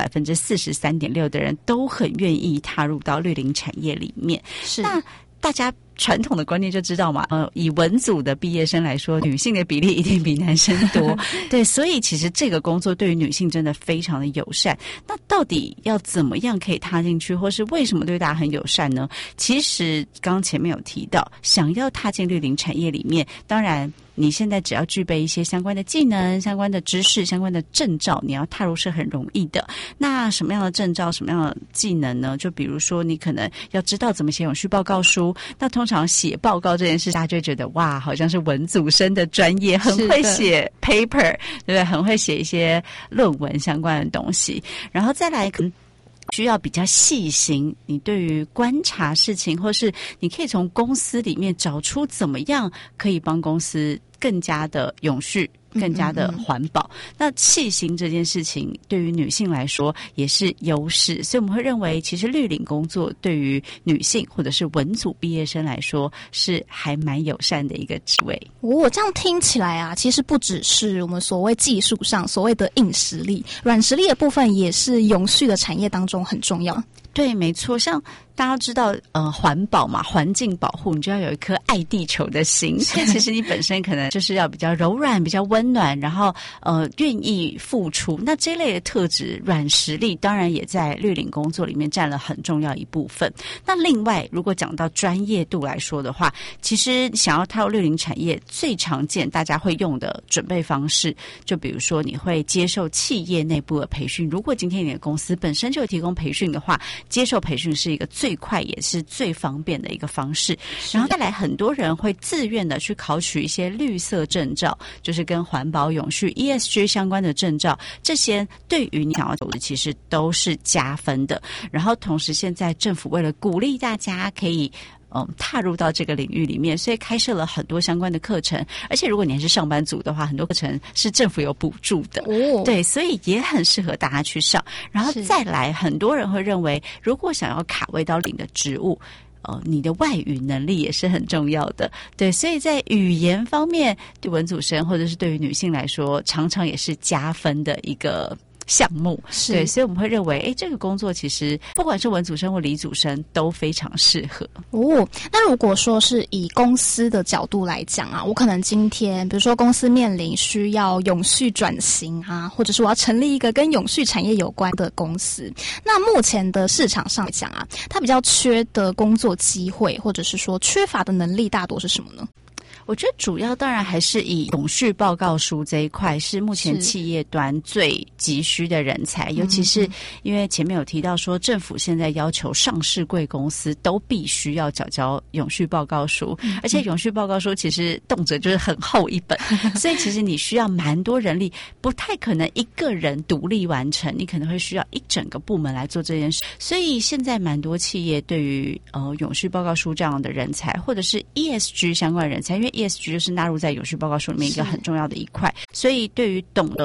43.6%的人都很愿意踏入到绿领产业里面。是，那大家传统的观念就知道嘛，以文组的毕业生来说，女性的比例一定比男生多。对，所以其实这个工作对于女性真的非常的友善。那到底要怎么样可以踏进去，或是为什么对大家很友善呢？其实刚前面有提到，想要踏进绿领产业里面，当然你现在只要具备一些相关的技能、相关的知识、相关的证照，你要踏入是很容易的。那什么样的证照、什么样的技能呢？就比如说你可能要知道怎么写永续报告书。那通常写报告这件事，大家就会觉得哇，好像是文组生的专业，很会写 paper， 对不对？很会写一些论文相关的东西。然后再来可能需要比较细心，你对于观察事情，或是你可以从公司里面找出怎么样可以帮公司更加的永续，更加的环保。那细心这件事情对于女性来说也是优势，所以我们会认为其实绿领工作对于女性或者是文组毕业生来说是还蛮友善的一个职位。 这样听起来啊，其实不只是我们所谓技术上所谓的硬实力，软实力的部分也是永续的产业当中很重要。 对，没错，像大家知道环保嘛，环境保护，你就要有一颗爱地球的心。所以其实你本身可能就是要比较柔软、比较温暖，然后愿意付出。那这类的特质，软实力当然也在绿领工作里面占了很重要一部分。那另外，如果讲到专业度来说的话，其实想要踏入绿领产业，最常见大家会用的准备方式，就比如说你会接受企业内部的培训。如果今天你的公司本身就有提供培训的话，接受培训是一个最快也是最方便的一个方式。然后再来，很多人会自愿的去考取一些绿色证照，就是跟环保永续 ESG 相关的证照，这些对于你想要走的其实都是加分的。然后同时现在政府为了鼓励大家可以踏入到这个领域里面，所以开设了很多相关的课程。而且如果你还是上班族的话，很多课程是政府有补助的。对，所以也很适合大家去上。然后再来，很多人会认为，如果想要卡位到领的职务，你的外语能力也是很重要的。对，所以在语言方面，对文组生或者是对于女性来说，常常也是加分的一个项目。对，所以我们会认为这个工作其实不管是文组生或理组生都非常适合。 那如果说是以公司的角度来讲啊，我可能今天比如说公司面临需要永续转型啊，或者是我要成立一个跟永续产业有关的公司，那目前的市场上来讲啊，它比较缺的工作机会，或者是说缺乏的能力大多是什么呢？ 我觉得主要当然还是以永续报告书这一块是目前企业端最急需的人才，尤其是因为前面有提到说政府现在要求上市柜公司都必须要缴交永续报告书，而且永续报告书其实动辄就是很厚一本，所以其实你需要蛮多人力，不太可能一个人独立完成，你可能会需要一整个部门来做这件事。所以现在蛮多企业对于永续报告书这样的人才，或者是 ESG 相关人才，因为ESG 就是纳入在永续报告书里面一个很重要的一块，所以对于懂得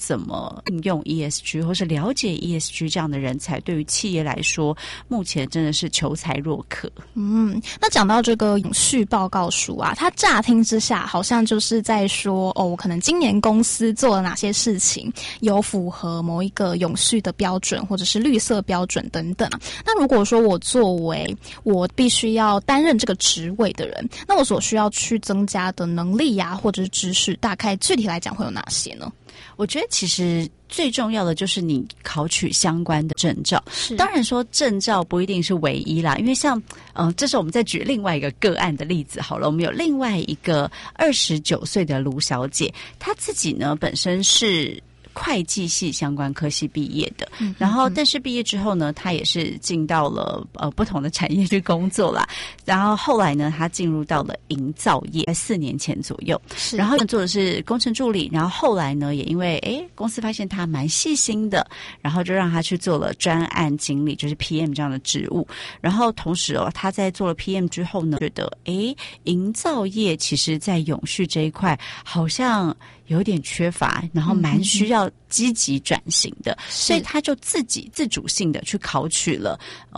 怎么应用 ESG 或是了解 ESG 这样的人才，对于企业来说，目前真的是求才若渴。 那讲到这个永续报告书啊，它乍听之下好像就是在说我可能今年公司做了哪些事情有符合某一个永续的标准或者是绿色标准等等啊。那如果说我作为我必须要担任这个职位的人，那我所需要去增加的能力呀，或者是知识，大概具体来讲会有哪些呢？ 我觉得其实最重要的就是你考取相关的证照。当然说证照不一定是唯一啦，因为像这时候我们再举另外一个个案的例子好了。我们有另外一个29岁的卢小姐，她自己呢本身是会计系相关科系毕业的，然后但是毕业之后呢，他也是进到了不同的产业去工作啦。然后后来呢，他进入到了营造业，在4年前左右。然后做的是工程助理，然后后来呢，也因为公司发现他蛮细心的，然后就让他去做了专案经理，就是 PM 这样的职务。然后同时他在做了 PM 之后呢，觉得营造业其实在永续这一块好像有点缺乏，然后蛮需要积极转型的，所以他就自己自主性的去考取了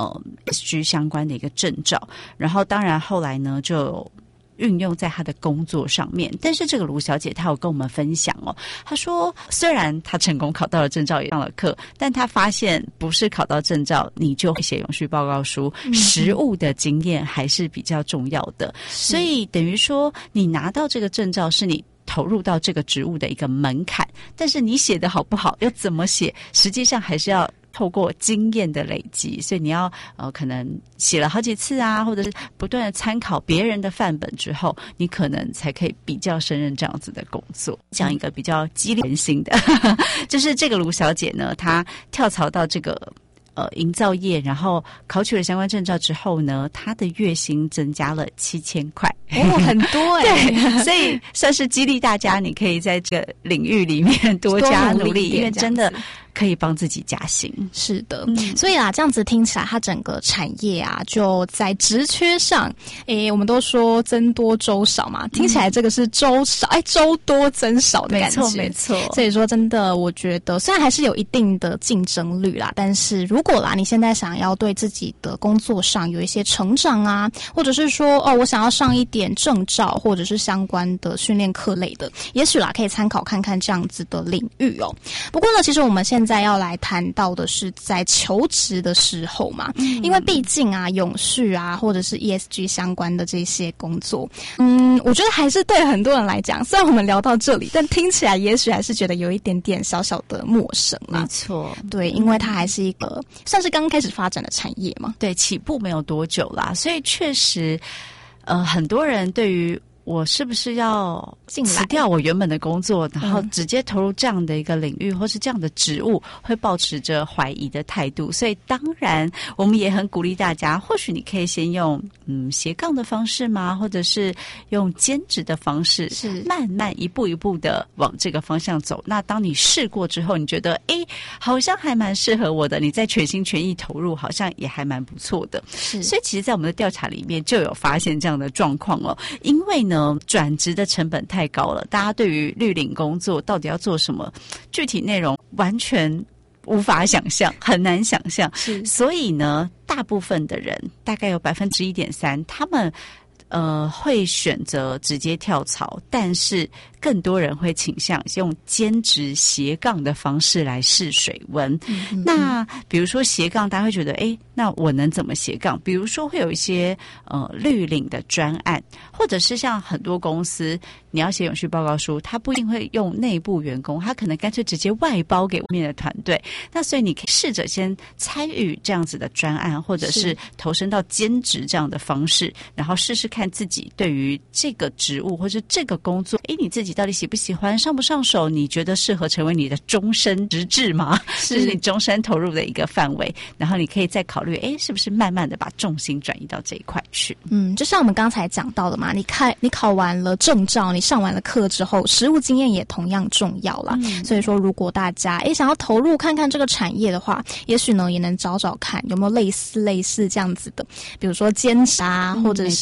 ESG 相关的一个证照，然后当然后来呢就运用在他的工作上面。但是这个卢小姐她有跟我们分享她说虽然她成功考到了证照也上了课，但她发现不是考到证照你就会写永续报告书，实务的经验还是比较重要的。所以等于说你拿到这个证照是你投入到这个职务的一个门槛，但是你写的好不好，要怎么写，实际上还是要透过经验的累积。所以你要可能写了好几次啊，或者是不断的参考别人的范本之后，你可能才可以比较胜任这样子的工作。讲一个比较激励人心的就是这个卢小姐呢，她跳槽到这个营造业，然后考取了相关证照之后呢，他的月薪增加了7000块， 很多对，所以算是激励大家，你可以在这个领域里面多加努力，因为真的可以帮自己加薪。 是的，所以这样子听起来，它整个产业啊，就在职缺上，我们都说增多周少嘛，听起来这个是周少，周多增少的感觉， 没错。 所以说，真的，我觉得虽然还是有一定的竞争率啦，但是如果你现在想要对自己的工作上有一些成长啊，或者是说我想要上一点证照，或者是相关的训练课类的，也许可以参考看看这样子的领域哦。不过呢，其实我们现在要来谈到的是在求职的时候嘛，因为毕竟永续啊，或者是 ESG 相关的这些工作，我觉得还是对很多人来讲，虽然我们聊到这里，但听起来也许还是觉得有一点点小小的陌生啦。 没错， 对，因为它还是一个算是刚开始发展的产业嘛， 对，起步没有多久啦，所以确实，很多人对于我是不是要辞掉我原本的工作，然后直接投入这样的一个领域，或是这样的职务，会抱持着怀疑的态度。所以当然我们也很鼓励大家，或许你可以先用斜杠的方式吗，或者是用兼职的方式，是慢慢一步一步的往这个方向走。那当你试过之后，你觉得好像还蛮适合我的，你再全心全意投入，好像也还蛮不错的。所以其实在我们的调查里面就有发现这样的状况因为呢转职的成本太高了，大家对于绿领工作到底要做什么，具体内容完全无法想象，很难想象。所以呢，大部分的人大概有1.3%，他们会选择直接跳槽，但是更多人会倾向用兼职斜杠的方式来试水温。那比如说斜杠，大家会觉得那我能怎么斜杠？比如说会有一些绿领的专案，或者是像很多公司你要写永续报告书，他不一定会用内部员工，他可能干脆直接外包给外面的团队。那所以你可以试着先参与这样子的专案，或者是投身到兼职这样的方式，然后试试看自己对于这个职务或是这个工作，你自己到底喜不喜欢，上不上手，你觉得适合成为你的终身职志吗？这是你终身投入的一个范围，然后你可以再考虑是不是慢慢的把重心转移到这一块去。 就像我们刚才讲到的嘛，你考完了证照，你上完了课之后，实务经验也同样重要啦。所以说如果大家想要投入看看这个产业的话，也许呢也能找找看有没有类似这样子的，比如说兼职啊，或者是短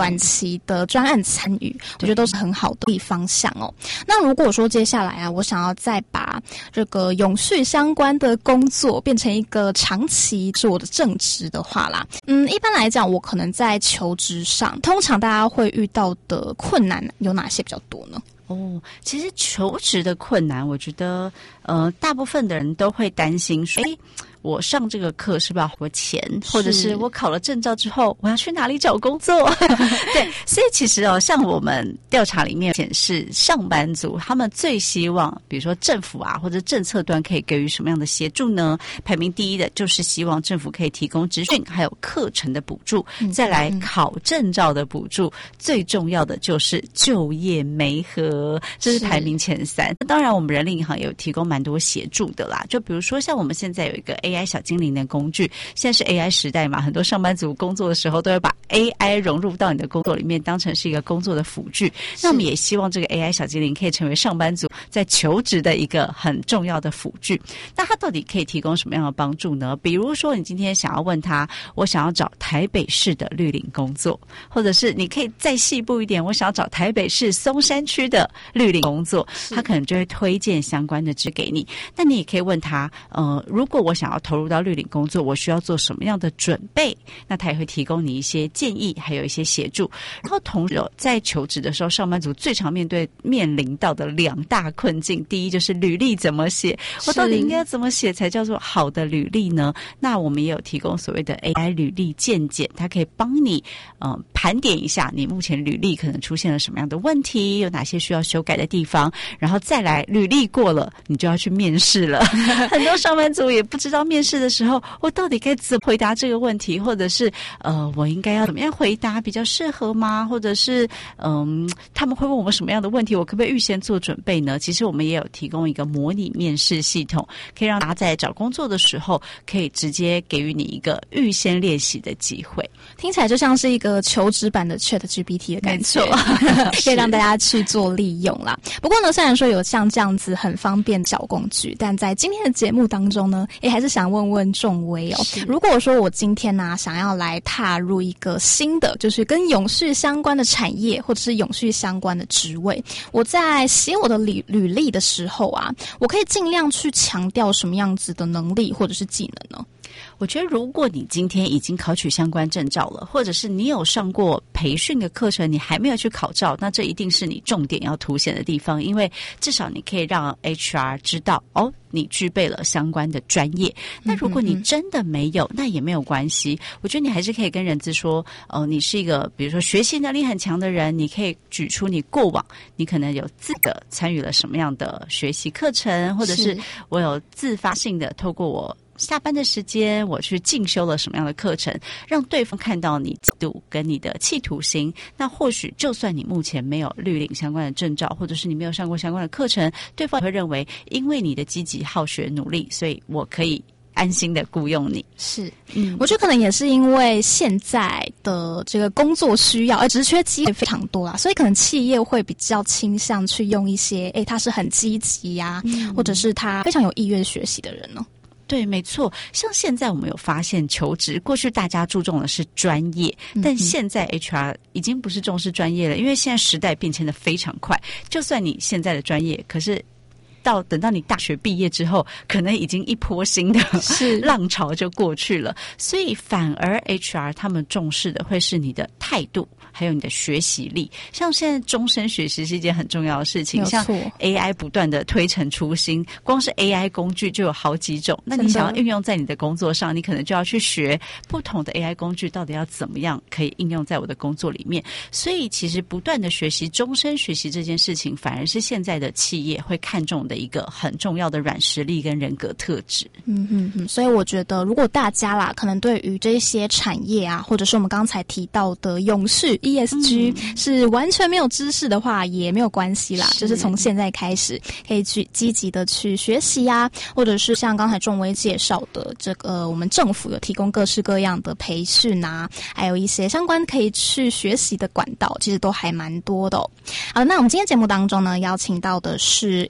短期的专案参与，我觉得都是很好的方向哦。那如果说接下来啊，我想要再把这个永续相关的工作变成一个长期是我的正职的话啦，一般来讲，我可能在求职上，通常大家会遇到的困难有哪些比较多呢？ 其实求职的困难，我觉得大部分的人都会担心说，我上这个课是不是要花钱，或者是我考了证照之后我要去哪里找工作对，所以其实像我们调查里面显示，上班族他们最希望比如说政府啊或者政策端可以给予什么样的协助呢？排名第一的就是希望政府可以提供职训还有课程的补助，再来考证照的补助，最重要的就是就业媒合，这是排名前3。当然我们人力银行也有提供蛮多协助的啦，就比如说像我们现在有一个AI 小精灵的工具，现在是 AI 时代嘛，很多上班族工作的时候都会把 AI 融入到你的工作里面，当成是一个工作的辅具。那我们也希望这个 AI 小精灵可以成为上班族在求职的一个很重要的辅具。那它到底可以提供什么样的帮助呢？比如说你今天想要问他，我想要找台北市的绿领工作，或者是你可以再细部一点，我想要找台北市松山区的绿领工作，他可能就会推荐相关的职给你。那你也可以问他如果我想要投入到绿领工作，我需要做什么样的准备，那他也会提供你一些建议还有一些协助。然后同时在求职的时候，上班族最常面临到的2大困境，第一就是履历怎么写，我到底应该怎么写才叫做好的履历呢？那我们也有提供所谓的 AI 履历鉴检，它可以帮你盘点一下你目前履历可能出现了什么样的问题，有哪些需要修改的地方，然后再来履历过了你就要去面试了很多上班族也不知道面试的时候我到底该怎么回答这个问题，或者是我应该要怎么样回答比较适合吗？或者是他们会问我们什么样的问题，我可不可以预先做准备呢？其实我们也有提供一个模拟面试系统，可以让大家在找工作的时候可以直接给予你一个预先练习的机会。 听起来就像是一个求职版的 ChatGPT 的感觉可以让大家去做利用啦。不过呢，虽然说有像这样子很方便的小工具，但在今天的节目当中呢，还是想问问仲威哦，如果说我今天呢想要来踏入一个新的就是跟永续相关的产业或者是永续相关的职位，我在写我的履历的时候啊，我可以尽量去强调什么样子的能力或者是技能呢？ 我觉得如果你今天已经考取相关证照了，或者是你有上过培训的课程，你还没有去考照，那这一定是你重点要凸显的地方，因为至少你可以让 HR 知道你具备了相关的专业。那如果你真的没有，那也没有关系，我觉得你还是可以跟人资说你是一个比如说学习能力很强的人，你可以举出你过往你可能有资格参与了什么样的学习课程，或者是我有自发性的透过我下班的时间我去进修了什么样的课程，让对方看到你角度跟你的企图心。那或许就算你目前没有绿领相关的证照，或者是你没有上过相关的课程，对方也会认为因为你的积极好学努力，所以我可以安心的雇佣你。 是，我觉得可能也是因为现在的这个工作需要，职缺机会非常多啦，所以可能企业会比较倾向去用一些他是很积极呀，或者是他非常有意愿学习的人呢。 对，没错。像现在我们有发现求职，过去大家注重的是专业，但现在 HR 已经不是重视专业了，因为现在时代变迁的非常快，就算你现在的专业，可是等到你大学毕业之后，可能已经一波新的浪潮就过去了，所以反而 HR 他们重视的会是你的态度还有你的学习力。像现在终身学习是一件很重要的事情，像 AI 不断的推陈出新，光是 AI 工具就有好几种，那你想要运用在你的工作上，你可能就要去学不同的 AI 工具到底要怎么样可以应用在我的工作里面。所以其实不断的学习，终身学习这件事情反而是现在的企业会看重的一个很重要的软实力跟人格特质。 所以我觉得如果大家啦可能对于这些产业啊，或者是我们刚才提到的永续 ESG 是完全没有知识的话也没有关系啦，就是从现在开始可以去积极的去学习啊，或者是像刚才仲威介绍的这个我们政府有提供各式各样的培训啊，还有一些相关可以去学习的管道，其实都还蛮多的好，那我们今天节目当中呢邀请到的是111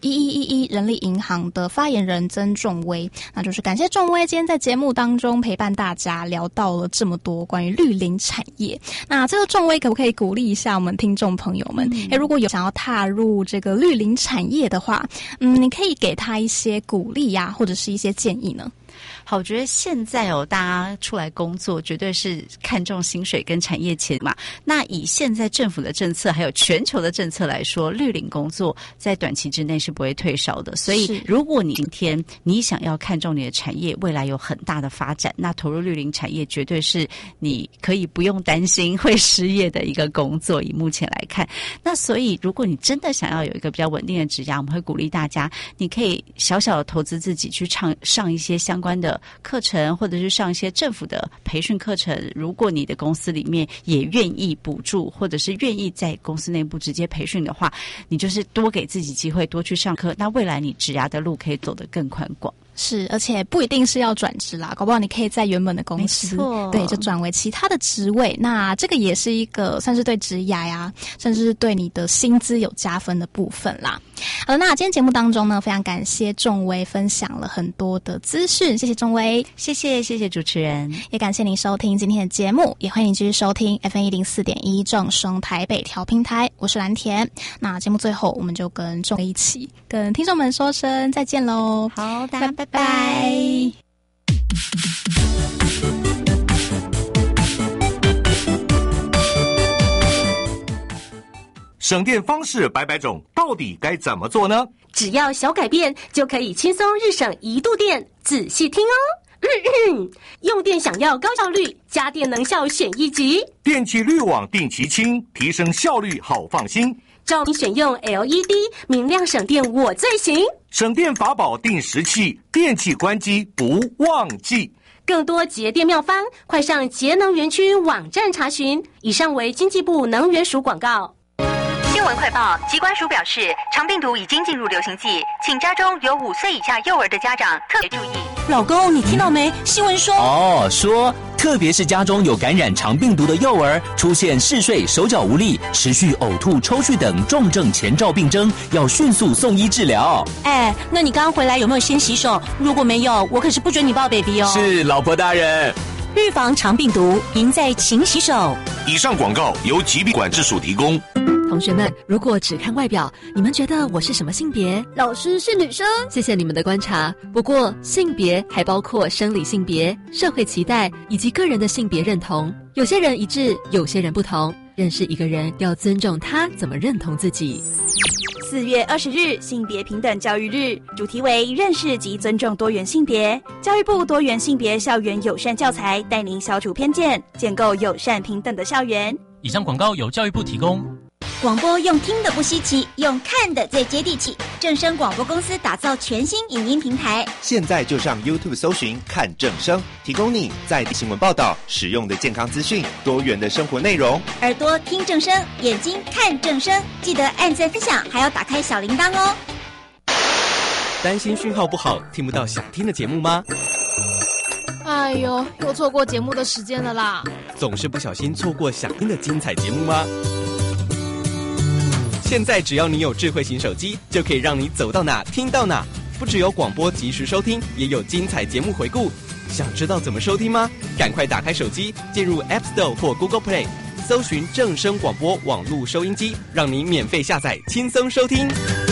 一人力银行的发言人曾仲威。那就是感谢仲威今天在节目当中陪伴大家聊到了这么多关于绿林产业。那这个仲威可不可以鼓励一下我们听众朋友们，如果有想要踏入这个绿林产业的话，你可以给他一些鼓励呀，或者是一些建议呢？ 好，我觉得现在大家出来工作绝对是看重薪水跟产业钱嘛。那以现在政府的政策还有全球的政策来说，绿领工作在短期之内是不会退烧的。所以如果你今天你想要看重你的产业未来有很大的发展，那投入绿领产业绝对是你可以不用担心会失业的一个工作，以目前来看。那所以如果你真的想要有一个比较稳定的职涯，我们会鼓励大家你可以小小的投资自己去上一些相关的课程，或者是上一些政府的培训课程。如果你的公司里面也愿意补助，或者是愿意在公司内部直接培训的话，你就是多给自己机会，多去上课，那未来你职涯的路可以走得更宽广。 是，而且不一定是要转职啦，搞不好你可以在原本的公司，对，就转为其他的职位。那这个也是一个算是对职涯呀，甚至是对你的薪资有加分的部分啦。好了，那今天节目当中呢，非常感谢仲威分享了很多的资讯，谢谢仲威， 谢谢主持人， 也感谢您收听今天的节目，也欢迎您继续收听 FM104.1 正声台北调频台，我是蓝田。那节目最后，我们就跟仲威一起跟听众们说声再见喽。 好的，拜拜。 省电方式百百种，到底该怎么做呢？ 只要小改变，就可以轻松日省1度电。仔细听哦。用电想要高效率，家电能效选一级。 电器滤网定期清，提升效率好放心。 照明选用 LED， 明亮省电我最行。 省电法宝定时器，电器关机不忘记。 更多节电妙方，快上节能园区网站查询。以上为经济部能源署广告。 新闻快报，疾管署表示，肠病毒已经进入流行季，请家中有5岁以下幼儿的家长特别注意。 老公，你听到没？新闻说特别是家中有感染肠病毒的幼儿，出现嗜睡、手脚无力、持续呕吐、抽搐等重症前兆病征，要迅速送医治疗。 那你刚回来有没有先洗手？如果没有，我可是不准你抱 baby 哦。 是，老婆大人。预防肠病毒，赢在勤洗手。 以上广告由疾病管制署提供。 同学们，如果只看外表，你们觉得我是什么性别？ 老师是女生。 谢谢你们的观察。不过，性别还包括生理性别、社会期待以及个人的性别认同。有些人一致，有些人不同。认识一个人，要尊重他怎么认同自己。 4月20日，性别平等教育日，主题为认识及尊重多元性别。教育部多元性别校园友善教材，带您消除偏见，建构友善平等的校园。 以上广告由教育部提供。 广播用听的不稀奇，用看的最接地气。正声广播公司打造全新影音平台， 现在就上 YouTube 搜寻看正声，提供你在地新闻报道、实用的健康资讯、多元的生活内容。 耳朵听正声，眼睛看正声，记得按赞分享，还要打开小铃铛哦。 担心讯号不好，听不到想听的节目吗？ 哎呦，又错过节目的时间了啦！ 总是不小心错过想听的精彩节目吗？现在只要你有智慧型手机，就可以让你走到哪听到哪。不只有广播及时收听，也有精彩节目回顾。想知道怎么收听吗？赶快打开手机，进入 App Store 或 Google Play， 搜寻正声广播网络收音机，让你免费下载，轻松收听。